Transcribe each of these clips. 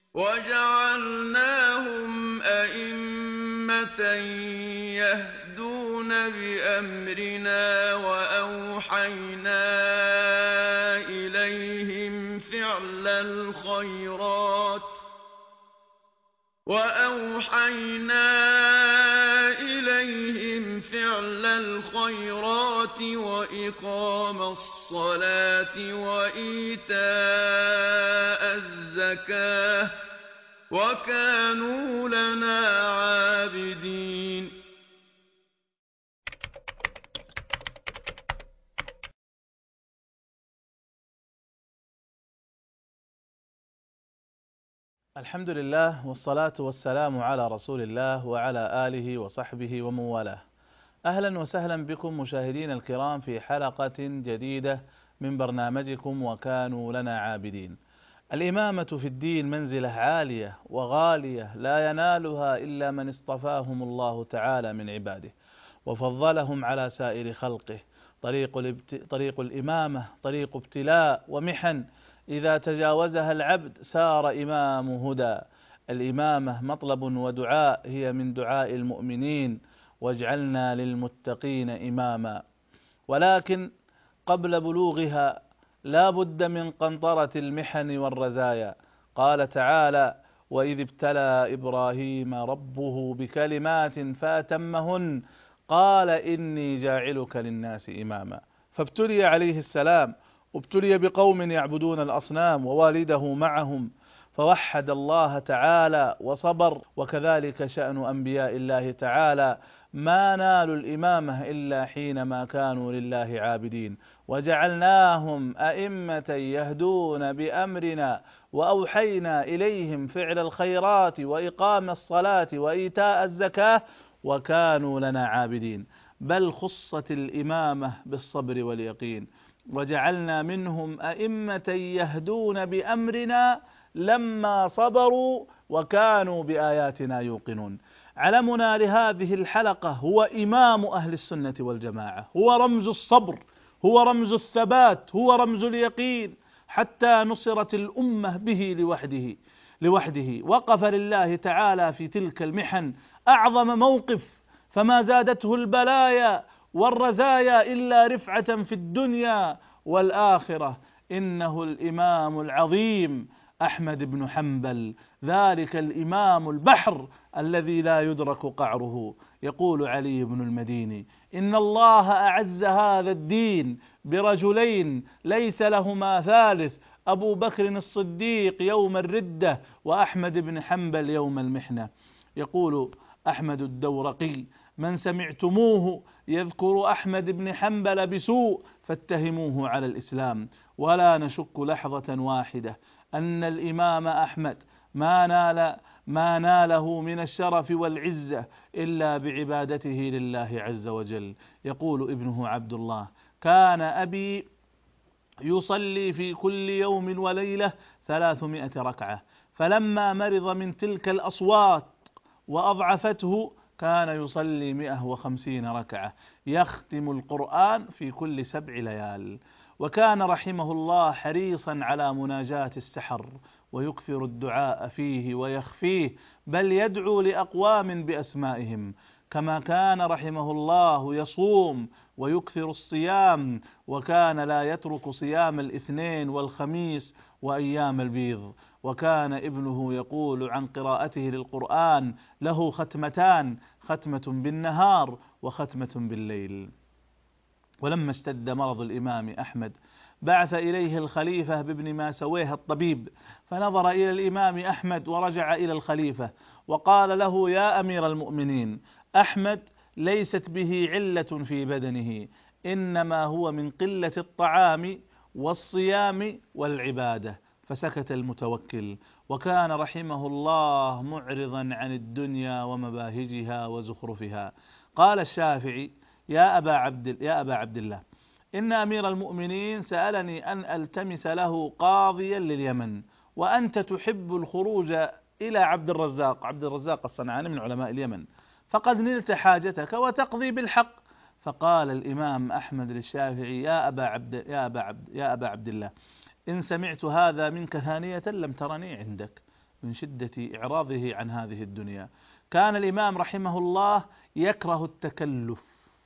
وجعلناهم أئمة يهدون بأمرنا وأوحينا إليهم فعل الخيرات وإقام الصلاة وإيتاء الزكاة وكانوا لنا عابدين. الحمد لله والصلاة والسلام على رسول الله وعلى آله وصحبه ومن والاه. أهلا وسهلا بكم مشاهدين الكرام في حلقة جديدة من برنامجكم وكانوا لنا عابدين. الإمامة في الدين منزلة عالية وغالية لا ينالها إلا من اصطفاهم الله تعالى من عباده وفضلهم على سائر خلقه. طريق الإمامة طريق ابتلاء ومحن، إذا تجاوزها العبد سار إمام هدى. الإمامة مطلب ودعاء، هي من دعاء المؤمنين: واجعلنا للمتقين إماما. ولكن قبل بلوغها لا بد من قنطرة المحن والرزايا. قال تعالى: وإذ ابتلى إبراهيم ربه بكلمات فأتمهن قال إني جاعلك للناس إماما. فابتلي عليه السلام، ابتلي بقوم يعبدون الأصنام ووالده معهم، فوحد الله تعالى وصبر. وكذلك شأن أنبياء الله تعالى، ما نالوا الإمامة إلا حينما كانوا لله عابدين. وجعلناهم أئمة يهدون بأمرنا وأوحينا إليهم فعل الخيرات وإقام الصلاة وإيتاء الزكاة وكانوا لنا عابدين. بل خصت الإمامة بالصبر واليقين. وجعلنا منهم أئمة يهدون بأمرنا لما صبروا وكانوا بآياتنا يوقنون. علمنا لهذه الحلقة هو إمام أهل السنة والجماعة، هو رمز الصبر، هو رمز الثبات، هو رمز اليقين، حتى نصرت الأمة به لوحده. وقف لله تعالى في تلك المحن أعظم موقف، فما زادته البلايا والرزايا إلا رفعة في الدنيا والآخرة. إنه الإمام العظيم أحمد بن حنبل، ذلك الإمام البحر الذي لا يدرك قعره. يقول علي بن المديني: إن الله أعز هذا الدين برجلين ليس لهما ثالث: أبو بكر الصديق يوم الردة، وأحمد بن حنبل يوم المحنة. يقول أحمد الدورقي: من سمعتموه يذكر أحمد بن حنبل بسوء فاتهموه على الإسلام. ولا نشك لحظة واحدة أن الإمام أحمد ما ناله من الشرف والعزة إلا بعبادته لله عز وجل. يقول ابنه عبد الله: كان أبي يصلي في كل يوم وليلة 300 ركعة، فلما مرض من تلك الأصوات وأضعفته كان يصلي 150 ركعة، يختم القرآن في كل 7 ليال. وكان رحمه الله حريصا على مناجاة السحر، ويكثر الدعاء فيه ويخفيه، بل يدعو لأقوام بأسمائهم. كما كان رحمه الله يصوم ويكثر الصيام، وكان لا يترك صيام الاثنين والخميس وأيام البيض. وكان ابنه يقول عن قراءته للقرآن: له ختمتان، ختمة بالنهار وختمة بالليل. ولما اشتد مرض الإمام أحمد بعث إليه الخليفة بابن ماسويه الطبيب، فنظر إلى الإمام أحمد ورجع إلى الخليفة وقال له: يا أمير المؤمنين، أحمد ليست به علة في بدنه، إنما هو من قلة الطعام والصيام والعبادة. فسكت المتوكل، وكان رحمه الله معرضا عن الدنيا ومباهجها وزخرفها. قال الشافعي: يا أبا عبد الله، إن أمير المؤمنين سألني أن ألتمس له قاضيا لليمن، وأنت تحب الخروج إلى عبد الرزاق الصنعاني من علماء اليمن، فقد نلت حاجتك وتقضي بالحق. فقال الإمام أحمد للشافعي: يا أبا عبد الله، إن سمعت هذا منك ثانية لم ترني عندك. من شدة إعراضه عن هذه الدنيا. كان الإمام رحمه الله يكره التكلف،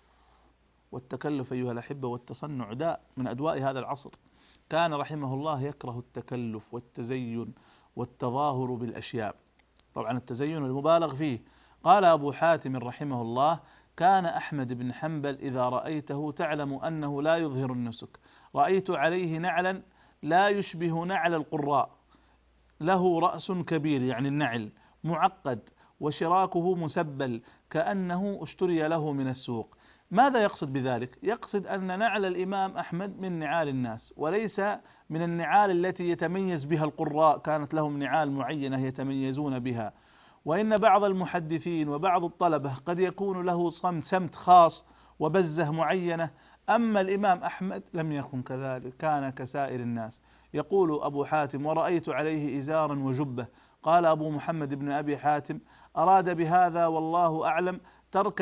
والتكلف أيها الأحبة والتصنع داء من أدواء هذا العصر. كان رحمه الله يكره التكلف والتزين والتظاهر بالأشياء، طبعا التزين المبالغ فيه. قال أبو حاتم رحمه الله: كان أحمد بن حنبل إذا رأيته تعلم أنه لا يظهر النسك، رأيت عليه نعلا لا يشبه نعل القراء، له رأس كبير يعني النعل معقد، وشراكه مسبل كأنه اشتري له من السوق. ماذا يقصد بذلك؟ يقصد أن نعل الإمام أحمد من نعال الناس، وليس من النعال التي يتميز بها القراء، كانت لهم نعال معينة يتميزون بها. وإن بعض المحدثين وبعض الطلبة قد يكون له سمت خاص وبزة معينة، أما الإمام أحمد لم يكن كذلك، كان كسائر الناس. يقول أبو حاتم: ورأيت عليه إزارا وجبة. قال أبو محمد بن أبي حاتم: أراد بهذا والله أعلم ترك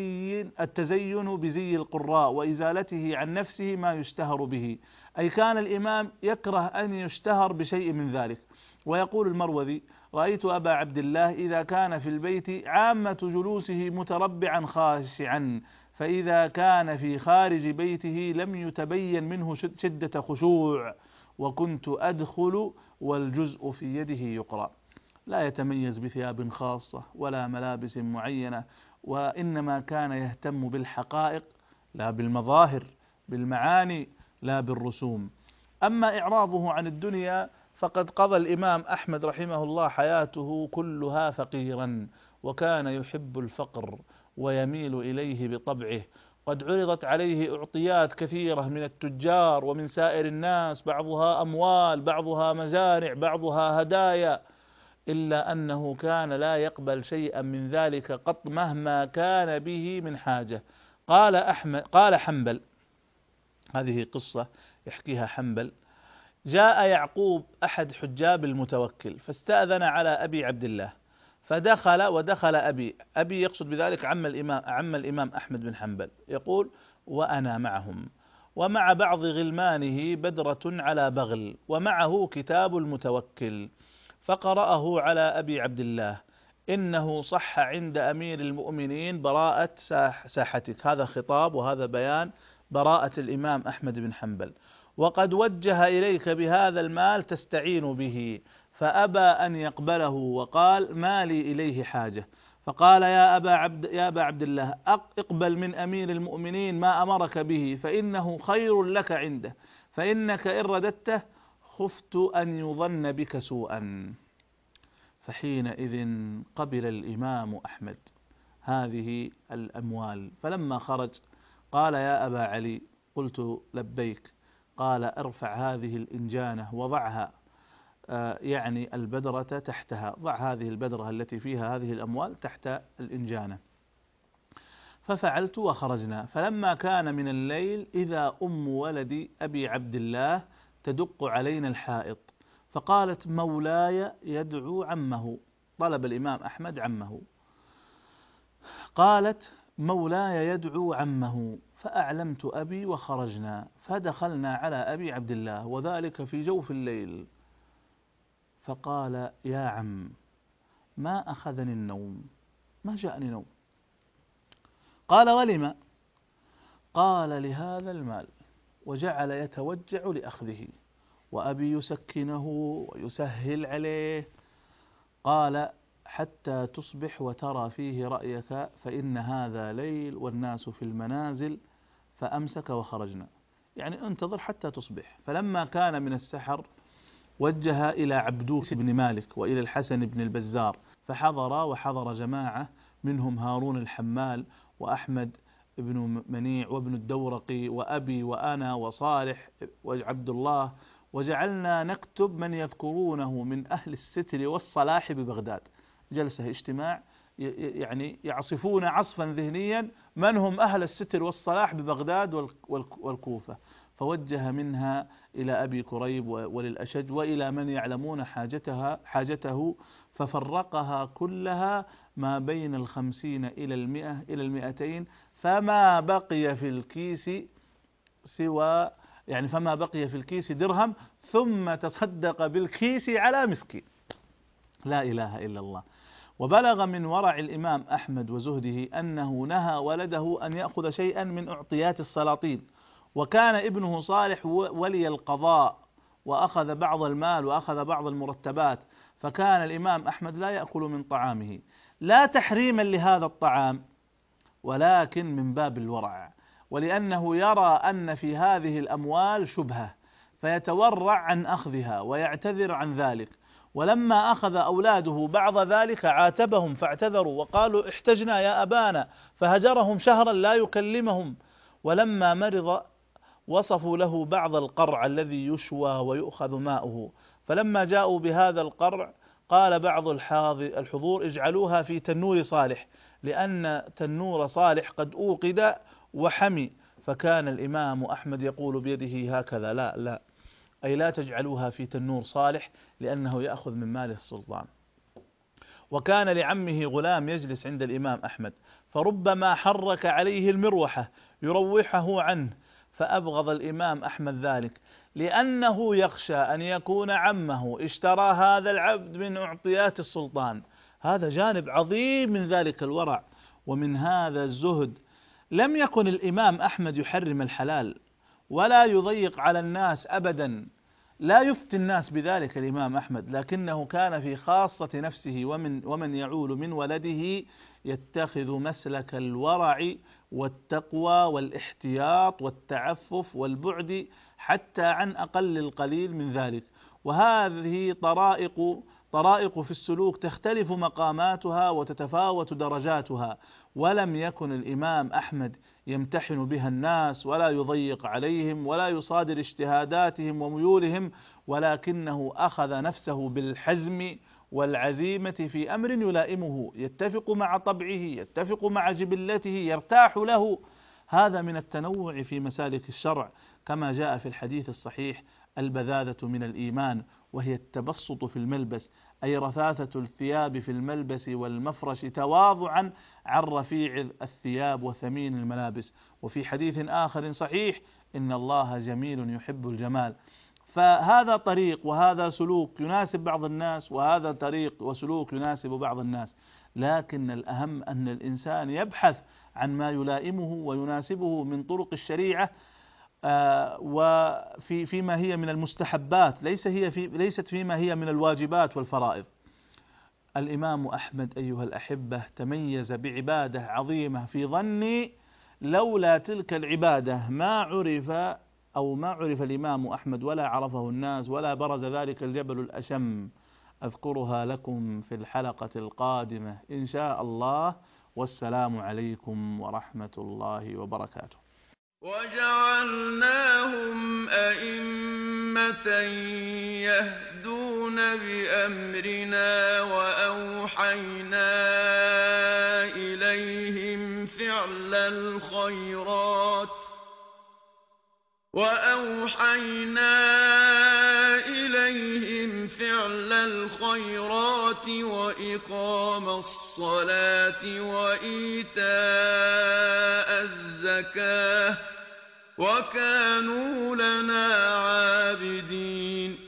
التزين بزي القراء وإزالته عن نفسه ما يشتهر به، أي كان الإمام يكره أن يشتهر بشيء من ذلك. ويقول المروذي: رأيت أبا عبد الله إذا كان في البيت عامة جلوسه متربعا خاشعا، فإذا كان في خارج بيته لم يتبين منه شدة خشوع، وكنت أدخل والجزء في يده يقرأ. لا يتميز بثياب خاصة ولا ملابس معينة، وإنما كان يهتم بالحقائق لا بالمظاهر، بالمعاني لا بالرسوم. أما إعراضه عن الدنيا فقد قضى الإمام أحمد رحمه الله حياته كلها فقيرا، وكان يحب الفقر ويميل إليه بطبعه. قد عرضت عليه أعطيات كثيرة من التجار ومن سائر الناس، بعضها أموال، بعضها مزارع، بعضها هدايا، إلا أنه كان لا يقبل شيئا من ذلك قط مهما كان به من حاجة. قال حنبل، هذه قصة يحكيها حنبل: جاء يعقوب أحد حجاب المتوكل فاستأذن على أبي عبد الله، ودخل أبي يقصد بذلك عم الإمام أحمد بن حنبل، يقول: وأنا معهم، ومع بعض غلمانه بدرة على بغل، ومعه كتاب المتوكل، فقرأه على أبي عبد الله: إنه صح عند أمير المؤمنين براءة ساحتك. هذا خطاب وهذا بيان براءة الإمام أحمد بن حنبل، وقد وجه إليك بهذا المال تستعين به، فأبى أن يقبله وقال: ما لي إليه حاجة. فقال: يا أبا عبد الله، اقبل من أمير المؤمنين ما أمرك به، فإنه خير لك عنده، فإنك إن رددته خفت أن يظن بك سوءا. فحينئذ قبل الإمام أحمد هذه الأموال، فلما خرج قال: يا أبا علي. قلت: لبيك. قال: ارفع هذه الإنجانة وضعها، يعني البدرة تحتها، ضع هذه البدرة التي فيها هذه الأموال تحت الإنجانة. ففعلت وخرجنا، فلما كان من الليل إذا أم ولد أبي عبد الله تدق علينا الحائط، فقالت: مولاي يدعو عمه. طلب الإمام أحمد عمه، قالت: مولاي يدعو عمه. فأعلمت أبي وخرجنا، فدخلنا على أبي عبد الله وذلك في جوف الليل، فقال: يا عم، ما أخذني النوم، ما جاءني نوم. قال: ولم؟ قال: لهذا المال. وجعل يتوجع لأخذه، وأبي يسكنه ويسهل عليه. قال: حتى تصبح وترى فيه رأيك، فإن هذا ليل والناس في المنازل. فأمسك وخرجنا، يعني انتظر حتى تصبح. فلما كان من السحر وجه إلى عبدوس بن مالك وإلى الحسن بن البزار، وحضر جماعة منهم هارون الحمال وأحمد بن منيع وابن الدورقي وأبي وأنا وصالح وعبد الله، وجعلنا نكتب من يذكرونه من أهل الستر والصلاح ببغداد. جلسة اجتماع يعني يعصفون عصفا ذهنيا من هم أهل الستر والصلاح ببغداد والكوفة، فوجه منها إلى أبي كريب وللأشج وإلى من يعلمون حاجته، ففرقها كلها ما بين 50 إلى 100 إلى 200، فما بقي في الكيس فما بقي في الكيس درهم، ثم تصدق بالكيس على مسكين. لا إله إلا الله. وبلغ من ورع الإمام أحمد وزهده أنه نهى ولده أن يأخذ شيئا من أعطيات السلاطين، وكان ابنه صالح ولي القضاء وأخذ بعض المال وأخذ بعض المرتبات، فكان الإمام أحمد لا يأكل من طعامه، لا تحريما لهذا الطعام ولكن من باب الورع، ولأنه يرى أن في هذه الأموال شبهة فيتورع عن أخذها ويعتذر عن ذلك. ولما أخذ أولاده بعض ذلك عاتبهم فاعتذروا وقالوا احتجنا يا أبانا، فهجرهم شهرا لا يكلمهم. ولما مرض وصفوا له بعض القرع الذي يشوى ويؤخذ ماؤه، فلما جاءوا بهذا القرع قال بعض الحضور اجعلوها في تنور صالح، لأن تنور صالح قد أوقد وحمي. فكان الإمام أحمد يقول بيده هكذا لا، أي لا تجعلوها في تنور صالح لأنه يأخذ من مال السلطان. وكان لعمه غلام يجلس عند الإمام أحمد، فربما حرك عليه المروحة يروحه عنه، فأبغض الإمام أحمد ذلك، لأنه يخشى أن يكون عمه اشترى هذا العبد من أعطيات السلطان. هذا جانب عظيم من ذلك الورع ومن هذا الزهد. لم يكن الإمام أحمد يحرم الحلال ولا يضيق على الناس أبدا، لا يفتي الناس بذلك الإمام أحمد، لكنه كان في خاصة نفسه ومن يعول من ولده يتخذ مسلك الورع والتقوى والاحتياط والتعفف والبعد حتى عن أقل القليل من ذلك. وهذه طرائق في السلوك تختلف مقاماتها وتتفاوت درجاتها، ولم يكن الإمام أحمد يمتحن بها الناس ولا يضيق عليهم ولا يصادر اجتهاداتهم وميولهم، ولكنه أخذ نفسه بالحزم والعزيمة في أمر يلائمه، يتفق مع طبعه، يتفق مع جبلته، يرتاح له. هذا من التنوع في مسالك الشرع، كما جاء في الحديث الصحيح: البذاذة من الإيمان، وهي التبسط في الملبس، أي رثاثة الثياب في الملبس والمفرش تواضعا عن رفيع الثياب وثمين الملابس. وفي حديث آخر صحيح: إن الله جميل يحب الجمال. فهذا طريق وهذا سلوك يناسب بعض الناس، وهذا طريق وسلوك يناسب بعض الناس، لكن الأهم أن الإنسان يبحث عن ما يلائمه ويناسبه من طرق الشريعة، فيما هي من المستحبات، ليست فيما هي من الواجبات والفرائض. الإمام أحمد أيها الأحبة تميز بعبادة عظيمة في ظني لولا تلك العبادة ما عرف الإمام أحمد ولا عرفه الناس ولا برز ذلك الجبل الأشم. أذكرها لكم في الحلقة القادمة إن شاء الله، والسلام عليكم ورحمة الله وبركاته. وجعلناهم أئمة يهدون بأمرنا وأوحينا إليهم فعل الخيرات وإقام الصلاة وإيتاء الزكاة، وكانوا لنا عابدين.